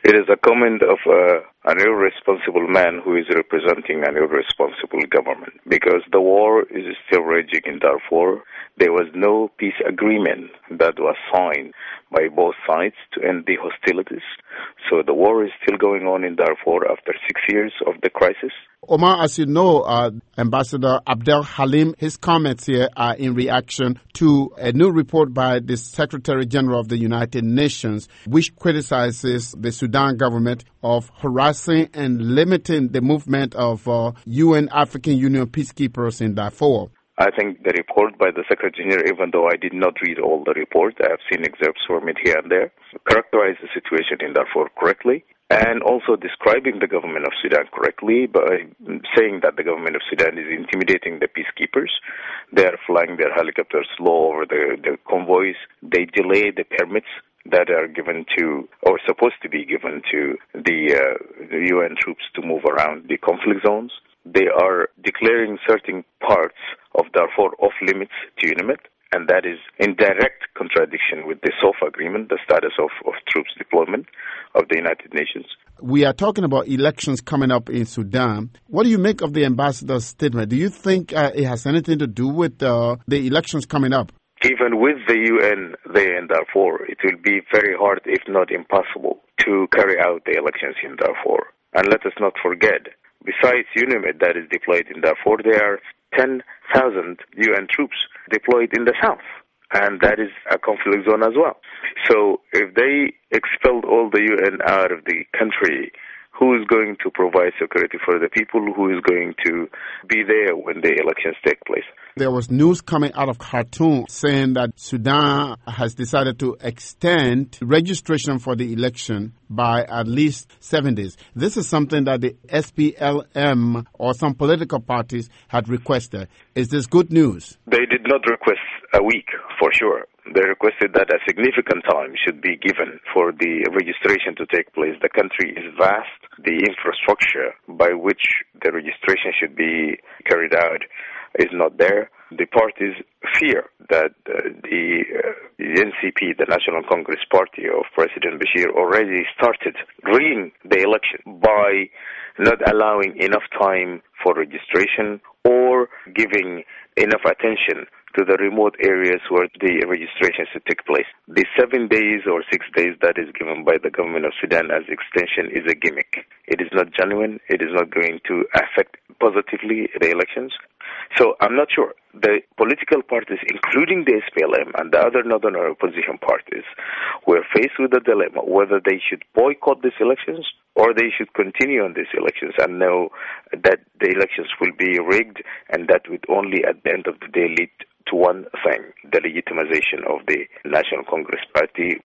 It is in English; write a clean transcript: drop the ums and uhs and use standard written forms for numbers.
It is a comment of an irresponsible man who is representing an irresponsible government, because the war is still raging in Darfur. There was no peace agreement that was signed by both sides to end the hostilities. So the war is still going on in Darfur after 6 years of the crisis. Omar, as you know, Ambassador Abdel Halim, his comments here are in reaction to a new report by the Secretary General of the United Nations, which criticizes the Sudan government of harassing and limiting the movement of UN African Union peacekeepers in Darfur. I think the report by the Secretary General, even though I did not read all the report, I have seen excerpts from it here and there, characterized the situation in Darfur correctly, and also describing the government of Sudan correctly by saying that the government of Sudan is intimidating the peacekeepers. They are flying their helicopters low over the convoys. They delay the permits that are given to, or supposed to be given to, the UN troops to move around the conflict zones. They are declaring certain parts of Darfur off limits to UNIMIT, and that is in direct contradiction with the SOFA agreement, the status of troops deployment of the United Nations. We are talking about elections coming up in Sudan. What do you make of the ambassador's statement? Do you think it has anything to do with the elections coming up? Even with the UN there in Darfur, it will be very hard, if not impossible, to carry out the elections in Darfur. And let us not forget, besides UNIMIT that is deployed in Darfur, there are 10,000 UN troops deployed in the south, and that is a conflict zone as well. So if they expelled all the UN out of the country, who is going to provide security for the people? Who is going to be there when the elections take place? There was news coming out of Khartoum saying that Sudan has decided to extend registration for the election by at least 7 days. This is something that the SPLM or some political parties had requested. Is this good news? They did not request a week, for sure. They requested that a significant time should be given for the registration to take place. The country is vast. The infrastructure by which the registration should be carried out is not there. The parties fear that the NCP, the National Congress Party of President Bashir, already started rigging the election by not allowing enough time for registration or giving enough attention to the remote areas where the registration should take place. The 7 days or 6 days that is given by the government of Sudan as extension is a gimmick. It is not genuine. It is not going to affect positively the elections. So I'm not sure. The political parties, including the SPLM and the other northern opposition parties, were faced with the dilemma whether they should boycott these elections or they should continue on these elections and know that the elections will be rigged, and that would only at the end of the day lead to one thing, the legitimization of the National Congress Party